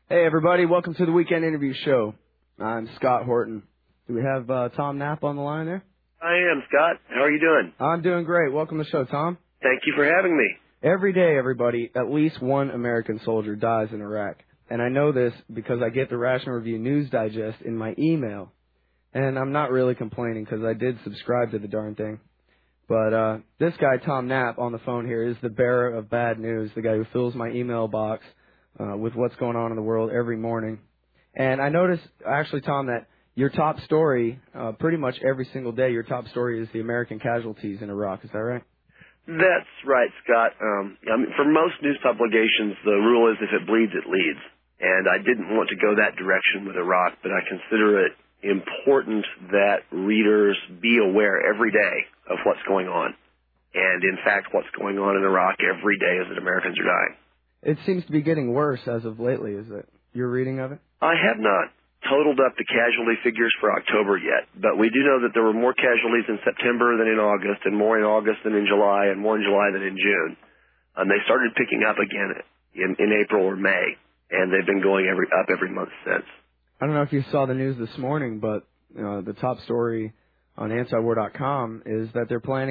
Hey, everybody. Welcome to the Weekend Interview Show. I'm Scott Horton. Do we have Tom Knapp on the line there? I am, Scott. How are you doing? I'm doing great. Welcome to the show, Tom. Thank you for having me. Every day, everybody, at least one American soldier dies in Iraq. And I know this because I get the Rational Review News Digest in my email. And I'm not really complaining because I did subscribe to the darn thing. But this guy, Tom Knapp, on the phone here is the bearer of bad news, the guy who fills my email box with what's going on in the world every morning. And I noticed, actually, Tom, that your top story, pretty much every single day, your top story is the American casualties in Iraq. Is that right? That's right, Scott. For most news publications, the rule is if it bleeds, it leads. And I didn't want to go that direction with Iraq, but I consider it important that readers be aware every day of what's going on. And, in fact, what's going on in Iraq every day is that Americans are dying. It seems to be getting worse as of lately, is it? Your reading of it? I have not totaled up the casualty figures for October yet, but we do know that there were more casualties in September than in August, and more in August than in July, and more in July than in June. They started picking up again in April or May, and they've been going up every month since. I don't know if you saw the news this morning, but the top story on antiwar.com is that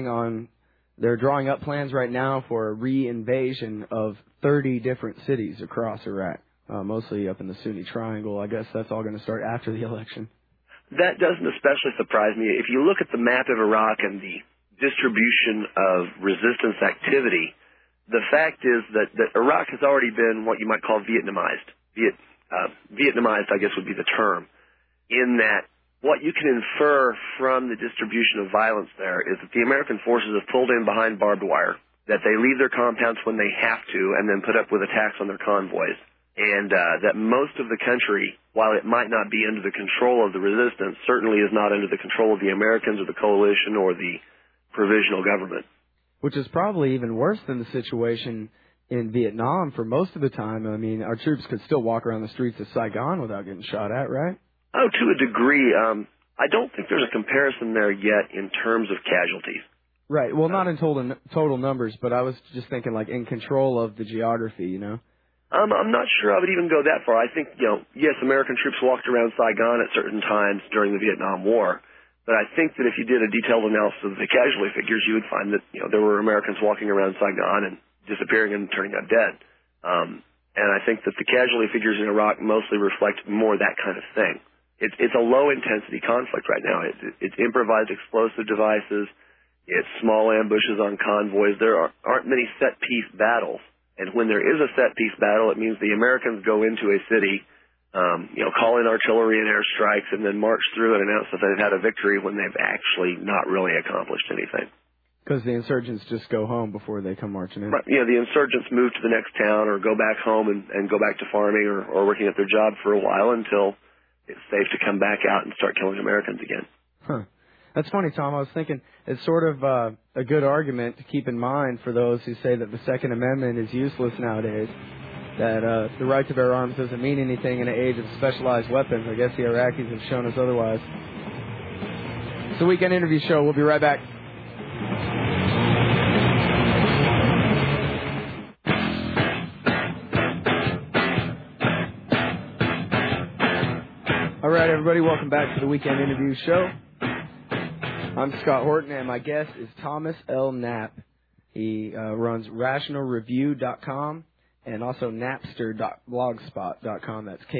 they're drawing up plans right now for a re-invasion of 30 different cities across Iraq, mostly up in the Sunni Triangle. I guess that's all going to start after the election. That doesn't especially surprise me. If you look at the map of Iraq and the distribution of resistance activity, the fact is that Iraq has already been what you might call Vietnamized. Vietnamized, I guess, would be the term, in that what you can infer from the distribution of violence there is that the American forces have pulled in behind barbed wire, that they leave their compounds when they have to, and then put up with attacks on their convoys, and that most of the country, while it might not be under the control of the resistance, certainly is not under the control of the Americans or the coalition or the provisional government. Which is probably even worse than the situation in Vietnam for most of the time. I mean, our troops could still walk around the streets of Saigon without getting shot at, right? Oh, to a degree. I don't think there's a comparison there yet in terms of casualties. Right. Well, not in total numbers, but I was just thinking like in control of the geography, you know? I'm not sure I would even go that far. I think, yes, American troops walked around Saigon at certain times during the Vietnam War, but I think that if you did a detailed analysis of the casualty figures, you would find that, there were Americans walking around Saigon and disappearing and turning up dead. And I think that the casualty figures in Iraq mostly reflect more that kind of thing. It's a low-intensity conflict right now. It's improvised explosive devices. It's small ambushes on convoys. There aren't many set-piece battles. And when there is a set-piece battle, it means the Americans go into a city, call in artillery and airstrikes, and then march through and announce that they've had a victory when they've actually not really accomplished anything. Because the insurgents just go home before they come marching in. Right. The insurgents move to the next town or go back home and go back to farming or working at their job for a while until it's safe to come back out and start killing Americans again. Huh. That's funny, Tom. I was thinking it's sort of a good argument to keep in mind for those who say that the Second Amendment is useless nowadays, that the right to bear arms doesn't mean anything in an age of specialized weapons. I guess the Iraqis have shown us otherwise. It's the Weekend Interview Show. We'll be right back. All right, everybody, welcome back to the Weekend Interview Show. I'm Scott Horton, and my guest is Thomas L. Knapp. He runs RationalReview.com and also Napster.blogspot.com. That's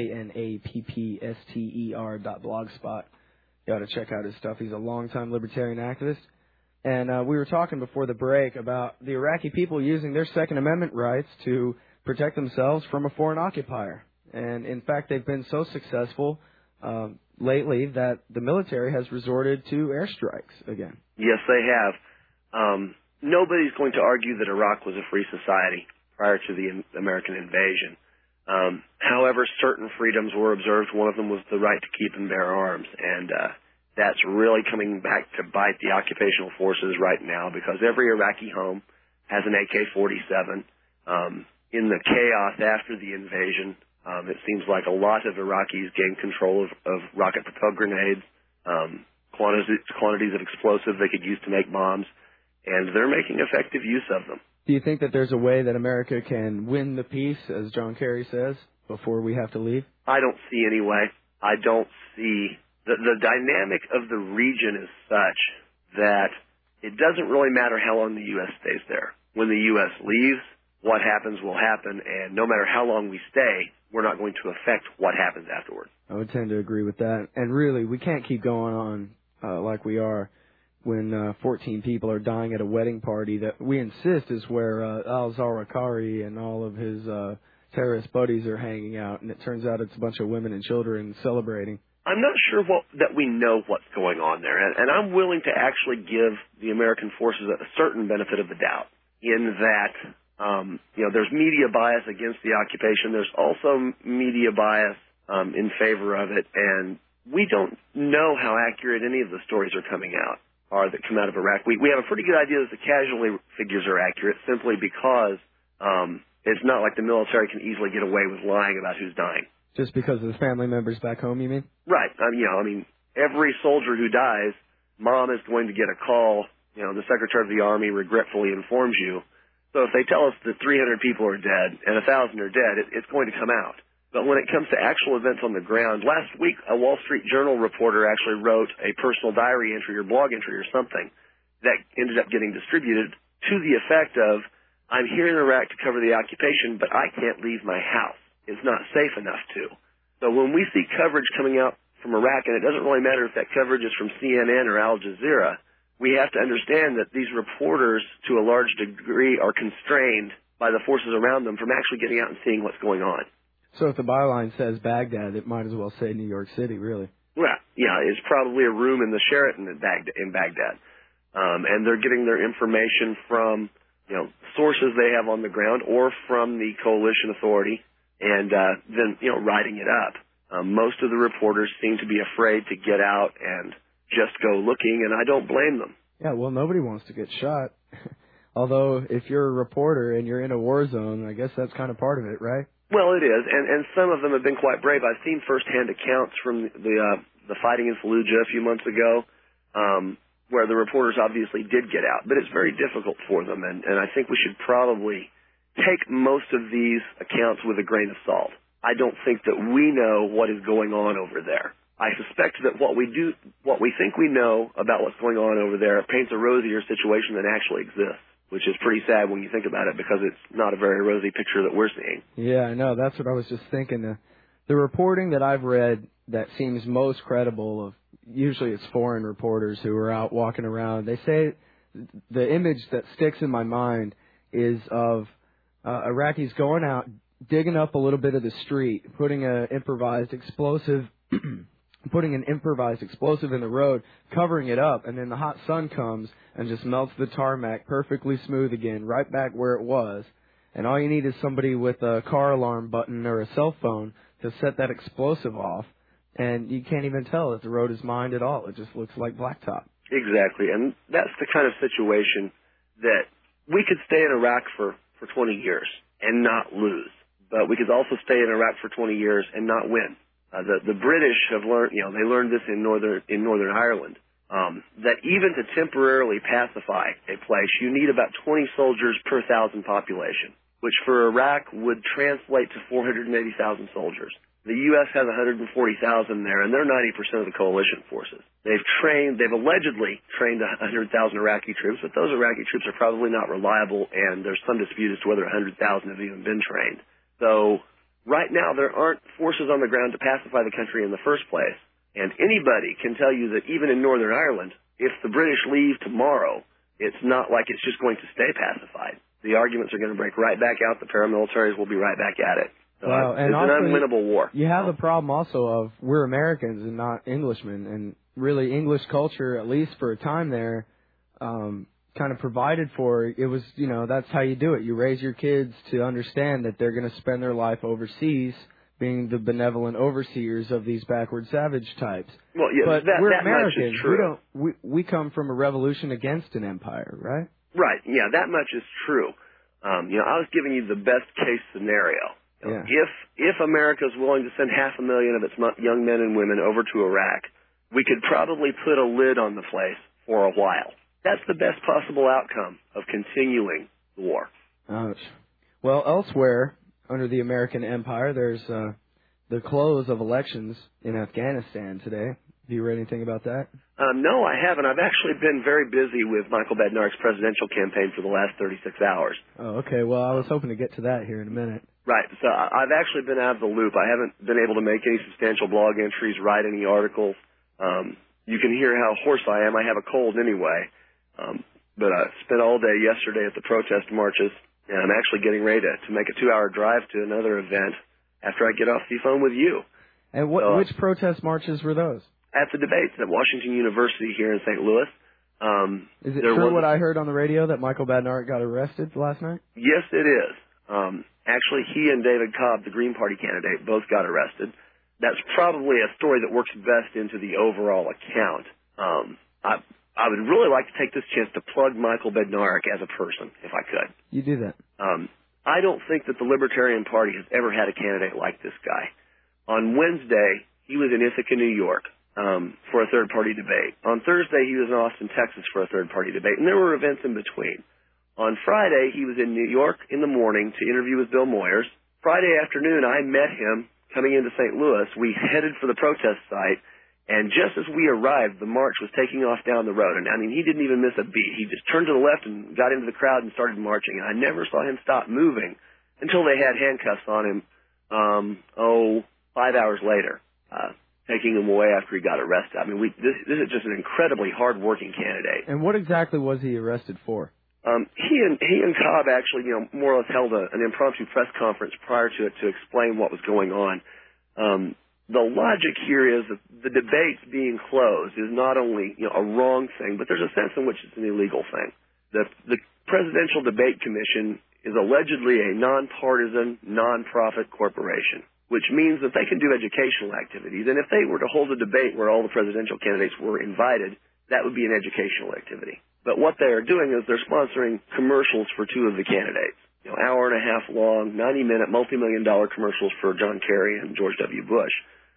KNAPPSTER.blogspot. You ought to check out his stuff. He's a longtime libertarian activist. And we were talking before the break about the Iraqi people using their Second Amendment rights to protect themselves from a foreign occupier. And, in fact, they've been so successful lately that the military has resorted to airstrikes again. Yes, they have. Nobody's going to argue that Iraq was a free society prior to the American invasion. However, certain freedoms were observed. One of them was the right to keep and bear arms, and that's really coming back to bite the occupational forces right now because every Iraqi home has an AK-47. In the chaos after the invasion, it seems like a lot of Iraqis gained control of rocket-propelled grenades, quantities of explosives they could use to make bombs, and they're making effective use of them. Do you think that there's a way that America can win the peace, as John Kerry says, before we have to leave? I don't see any way. I don't see the dynamic of the region is such that it doesn't really matter how long the U.S. stays there. When the U.S. leaves, what happens will happen, and no matter how long we stay, we're not going to affect what happens afterward. I would tend to agree with that. And really, we can't keep going on like we are when 14 people are dying at a wedding party that we insist is where al-Zawahiri and all of his terrorist buddies are hanging out, and it turns out it's a bunch of women and children celebrating. I'm not sure that we know what's going on there, and I'm willing to actually give the American forces a certain benefit of the doubt in that, there's media bias against the occupation. There's also media bias in favor of it, and we don't know how accurate any of the stories are coming out or that come out of Iraq. We have a pretty good idea that the casualty figures are accurate simply because it's not like the military can easily get away with lying about who's dying. Just because of the family members back home, you mean? Right. Every soldier who dies, mom is going to get a call. The Secretary of the Army regretfully informs you. So if they tell us that 300 people are dead and 1,000 are dead, it's going to come out. But when it comes to actual events on the ground, last week a Wall Street Journal reporter actually wrote a personal diary entry or blog entry or something that ended up getting distributed to the effect of, I'm here in Iraq to cover the occupation, but I can't leave my house. It's not safe enough to. So when we see coverage coming out from Iraq, and it doesn't really matter if that coverage is from CNN or Al Jazeera, we have to understand that these reporters, to a large degree, are constrained by the forces around them from actually getting out and seeing what's going on. So if the byline says Baghdad, it might as well say New York City, really. Well, yeah, it's probably a room in the Sheraton in Baghdad. And they're getting their information from, sources they have on the ground or from the coalition authority and then, writing it up. Most of the reporters seem to be afraid to get out and just go looking, and I don't blame them. Yeah, well, nobody wants to get shot. Although, if you're a reporter and you're in a war zone, I guess that's kind of part of it, right? Well, it is, and some of them have been quite brave. I've seen firsthand accounts from the fighting in Fallujah a few months ago, where the reporters obviously did get out, but it's very difficult for them, and I think we should probably take most of these accounts with a grain of salt. I don't think that we know what is going on over there. I suspect that what we think we know about what's going on over there paints a rosier situation than actually exists, which is pretty sad when you think about it because it's not a very rosy picture that we're seeing. Yeah, I know. That's what I was just thinking. The reporting that I've read that seems most credible usually it's foreign reporters who are out walking around. They say the image that sticks in my mind is of Iraqis going out, digging up a little bit of the street, putting an improvised explosive in the road, covering it up, and then the hot sun comes and just melts the tarmac perfectly smooth again, right back where it was. And all you need is somebody with a car alarm button or a cell phone to set that explosive off, and you can't even tell that the road is mined at all. It just looks like blacktop. Exactly, and that's the kind of situation that we could stay in Iraq for 20 years and not lose, but we could also stay in Iraq for 20 years and not win. The British have learned, they learned this in Northern Ireland, that even to temporarily pacify a place, you need about 20 soldiers per 1,000 population, which for Iraq would translate to 480,000 soldiers. The U.S. has 140,000 there, and they're 90% of the coalition forces. They've allegedly trained 100,000 Iraqi troops, but those Iraqi troops are probably not reliable, and there's some dispute as to whether 100,000 have even been trained. So right now, there aren't forces on the ground to pacify the country in the first place. And anybody can tell you that even in Northern Ireland, if the British leave tomorrow, it's not like it's just going to stay pacified. The arguments are going to break right back out. The paramilitaries will be right back at it. So and it's an unwinnable war. You have the problem also of we're Americans and not Englishmen. And really English culture, at least for a time there, kind of provided for. It was, that's how you do it. You raise your kids to understand that they're going to spend their life overseas being the benevolent overseers of these backward savage types. Well, yeah, but we're Americans. Much is true. We come from a revolution against an empire, right? Right. Yeah, that much is true. I was giving you the best case scenario. Yeah. If America is willing to send 500,000 of its young men and women over to Iraq, we could probably put a lid on the place for a while. That's the best possible outcome of continuing the war. Ouch. Well, elsewhere, under the American empire. There's the close of elections in Afghanistan today. Have you read anything about that? No, I haven't. I've actually been very busy with Michael Badnarek's presidential campaign for the last 36 hours. Oh, okay. Well, I was hoping to get to that here in a minute. Right. So I've actually been out of the loop. I haven't been able to make any substantial blog entries, write any articles. You can hear how hoarse I am. I have a cold anyway. But I spent all day yesterday at the protest marches, and I'm actually getting ready to make a 2-hour drive to another event after I get off the phone with you. And which protest marches were those? At the debates at Washington University here in St. Louis. Is it true what I heard on the radio that Michael Badnarik got arrested last night? Yes, it is. Actually, he and David Cobb, the Green Party candidate, both got arrested. That's probably a story that works best into the overall account. I would really like to take this chance to plug Michael Badnarik as a person, if I could. You do that. I don't think that the Libertarian Party has ever had a candidate like this guy. On Wednesday, he was in Ithaca, New York, for a third-party debate. On Thursday, he was in Austin, Texas for a third-party debate, and there were events in between. On Friday, he was in New York in the morning to interview with Bill Moyers. Friday afternoon, I met him coming into St. Louis. We headed for the protest site, and just as we arrived, the march was taking off down the road. And, I mean, he didn't even miss a beat. He just turned to the left and got into the crowd and started marching. And I never saw him stop moving until they had handcuffs on him, 5 hours later. Taking him away after he got arrested. I mean, this is just an incredibly hard-working candidate. And what exactly was he arrested for? He and Cobb actually, more or less held an impromptu press conference prior to it to explain what was going on. The logic here is that the debates being closed is not only a wrong thing, but there's a sense in which it's an illegal thing. The Presidential Debate Commission is allegedly a nonpartisan, nonprofit corporation, which means that they can do educational activities. And if they were to hold a debate where all the presidential candidates were invited, that would be an educational activity. But what they are doing is they're sponsoring commercials for two of the candidates. Hour and a half long, 90-minute, multi-million-dollar commercials for John Kerry and George W. Bush,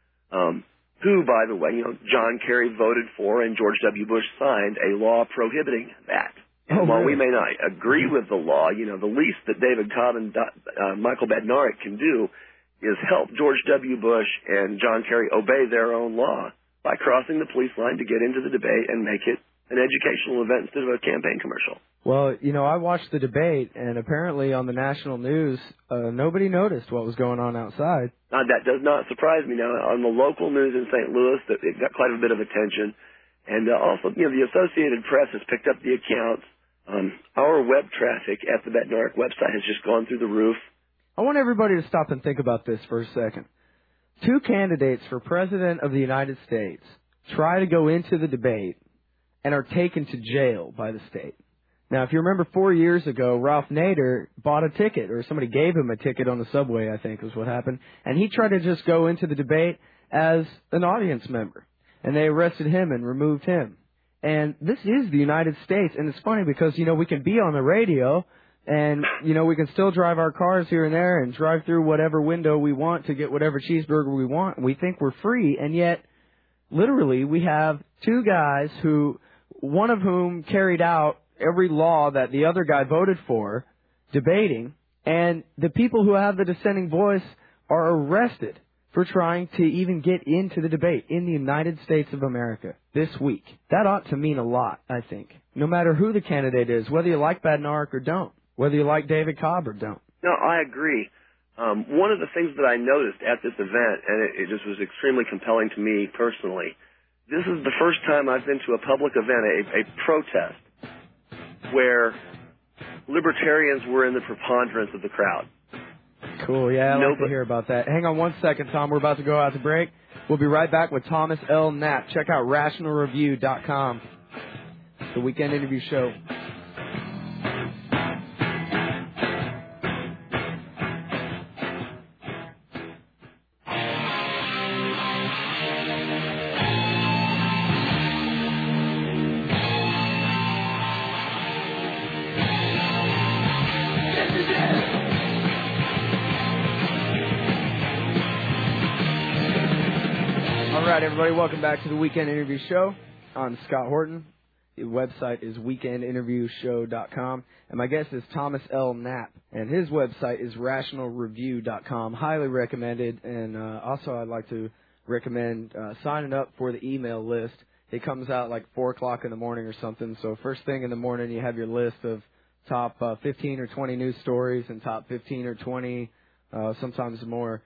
who, by the way, John Kerry voted for and George W. Bush signed a law prohibiting that. And while we may not agree with the law, the least that David Cobb and Michael Badnarik can do is help George W. Bush and John Kerry obey their own law by crossing the police line to get into the debate and make it an educational event instead of a campaign commercial. Well, I watched the debate, and apparently on the national news, nobody noticed what was going on outside. That does not surprise me. Now, on the local news in St. Louis, it got quite a bit of attention. And also, the Associated Press has picked up the accounts. Our web traffic at the Badnarik website has just gone through the roof. I want everybody to stop and think about this for a second. Two candidates for President of the United States try to go into the debate and are taken to jail by the state. Now, if you remember 4 years ago, Ralph Nader bought a ticket, or somebody gave him a ticket on the subway, I think was what happened, and he tried to just go into the debate as an audience member. And they arrested him and removed him. And this is the United States, and it's funny because, we can be on the radio, and, we can still drive our cars here and there and drive through whatever window we want to get whatever cheeseburger we want. We think we're free, and yet, literally, we have two guys one of whom carried out every law that the other guy voted for, debating, and the people who have the dissenting voice are arrested for trying to even get into the debate in the United States of America this week. That ought to mean a lot, I think, no matter who the candidate is, whether you like Badnarik or don't, whether you like David Cobb or don't. No, I agree. One of the things that I noticed at this event, and it just was extremely compelling to me personally, this is the first time I've been to a public event, a protest, where libertarians were in the preponderance of the crowd. Cool, yeah, I'd like to hear about that. Hang on 1 second, Tom. We're about to go out to break. We'll be right back with Thomas L. Knapp. Check out RationalReview.com. It's the Weekend Interview Show. All right, everybody, welcome back to the Weekend Interview Show. I'm Scott Horton. The website is weekendinterviewshow.com. And my guest is Thomas L. Knapp, and his website is rationalreview.com. Highly recommended. And also I'd like to recommend signing up for the email list. It comes out like 4 o'clock in the morning or something. So first thing in the morning, you have your list of top 15 or 20 news stories and top 15 or 20, sometimes more,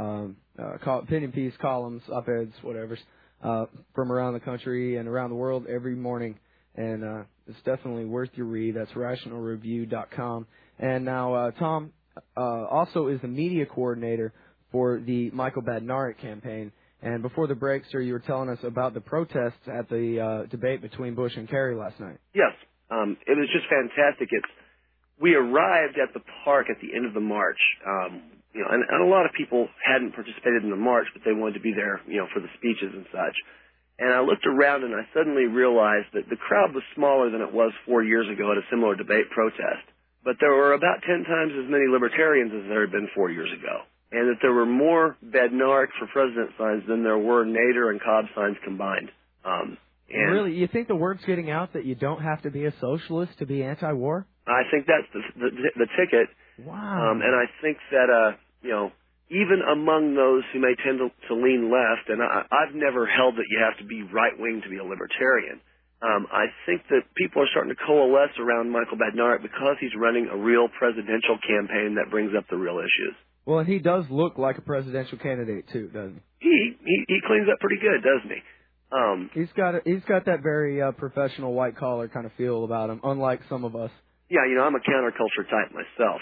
opinion piece, columns, op-eds, whatever, from around the country and around the world every morning. And it's definitely worth your read. That's rationalreview.com. And now Tom also is the media coordinator for the Michael Badnarik campaign. And before the break, sir, you were telling us about the protests at the debate between Bush and Kerry last night. Yes. It was just fantastic. We arrived at the park at the end of the march, and a lot of people hadn't participated in the march, but they wanted to be there, for the speeches and such. And I looked around and I suddenly realized that the crowd was smaller than it was 4 years ago at a similar debate protest. But there were about 10 times as many libertarians as there had been 4 years ago. And that there were more Badnarik for president signs than there were Nader and Cobb signs combined. And really, you think the word's getting out that you don't have to be a socialist to be anti-war? I think that's the ticket. Wow. And I think that, even among those who may tend to lean left, and I've never held that you have to be right-wing to be a libertarian, I think that people are starting to coalesce around Michael Badnarik because he's running a real presidential campaign that brings up the real issues. Well, and he does look like a presidential candidate, too, doesn't he? He cleans up pretty good, doesn't he? He's got that very professional white-collar kind of feel about him, unlike some of us. Yeah, I'm a counterculture type myself.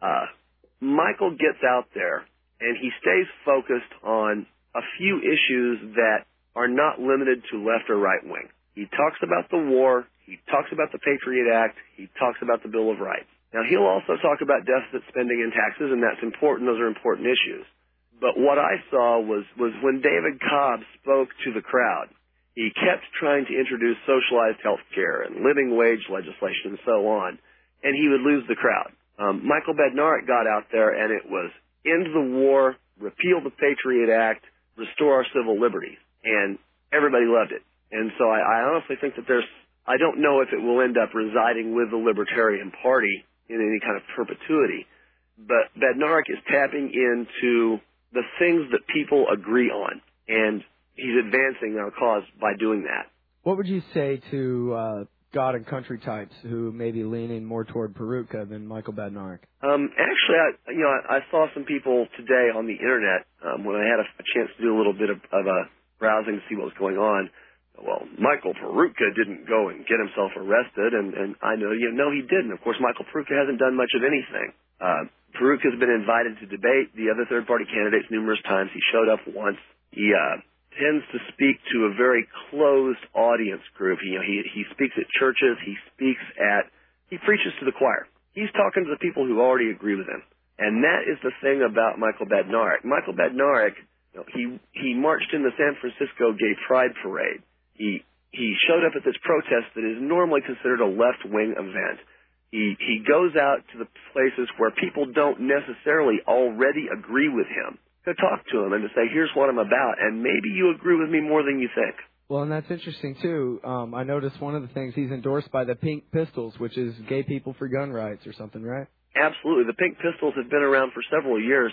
Michael gets out there, and he stays focused on a few issues that are not limited to left or right wing. He talks about the war. He talks about the Patriot Act. He talks about the Bill of Rights. Now, he'll also talk about deficit spending and taxes, and that's important. Those are important issues. But what I saw was when David Cobb spoke to the crowd, he kept trying to introduce socialized health care and living wage legislation and so on, and he would lose the crowd. Michael Badnarik got out there, and it was end the war, repeal the Patriot Act, restore our civil liberties, and everybody loved it. And so I honestly think that I don't know if it will end up residing with the Libertarian Party in any kind of perpetuity, but Badnarik is tapping into the things that people agree on, and he's advancing our cause by doing that. What would you say to God and country types who may be leaning more toward Perutka than Michael Badnarik? Actually, I saw some people today on the internet when I had a chance to do a little bit of browsing to see what was going on. Well, Michael Perutka didn't go and get himself arrested, and I know, no, he didn't. Of course, Michael Perutka hasn't done much of anything. Perutka's been invited to debate the other third-party candidates numerous times. He showed up once. He tends to speak to a very closed audience group. He speaks at churches. He preaches to the choir. He's talking to the people who already agree with him. And that is the thing about Michael Badnarik. Michael Badnarik, he marched in the San Francisco Gay Pride Parade. He showed up at this protest that is normally considered a left-wing event. He goes out to the places where people don't necessarily already agree with him to talk to him and to say, here's what I'm about, and maybe you agree with me more than you think. Well, and that's interesting, too. I noticed one of the things he's endorsed by the Pink Pistols, which is Gay People for Gun Rights or something, right? Absolutely. The Pink Pistols have been around for several years,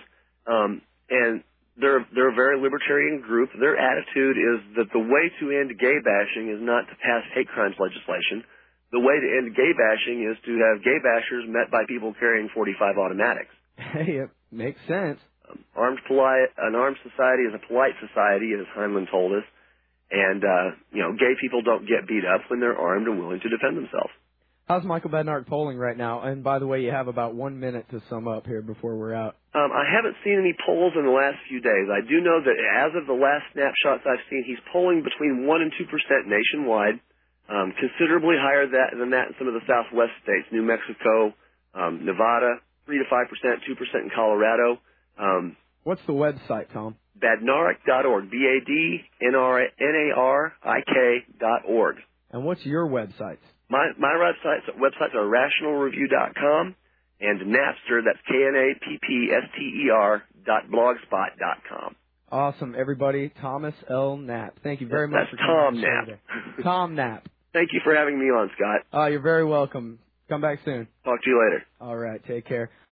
and they're a very libertarian group. Their attitude is that the way to end gay bashing is not to pass hate crimes legislation. The way to end gay bashing is to have gay bashers met by people carrying .45 automatics. Hey, it makes sense. An armed society is a polite society, as Heinlein told us. And, gay people don't get beat up when they're armed and willing to defend themselves. How's Michael Badnarik polling right now? And, by the way, you have about 1 minute to sum up here before we're out. I haven't seen any polls in the last few days. I do know that as of the last snapshots I've seen, he's polling between 1% and 2% nationwide, considerably higher than that in some of the Southwest states, New Mexico, Nevada, 3 to 5%, 2% in Colorado. What's the website, Tom? Badnarik.org, BADNARIK.org. And what's your websites? My websites are rationalreview.com and Napster, that's KNAPPSTER.blogspot.com. Awesome, everybody. Thomas L. Knapp. Thank you very much for Tom Knapp. Tom Knapp. Thank you for having me on, Scott. You're very welcome. Come back soon. Talk to you later. All right. Take care.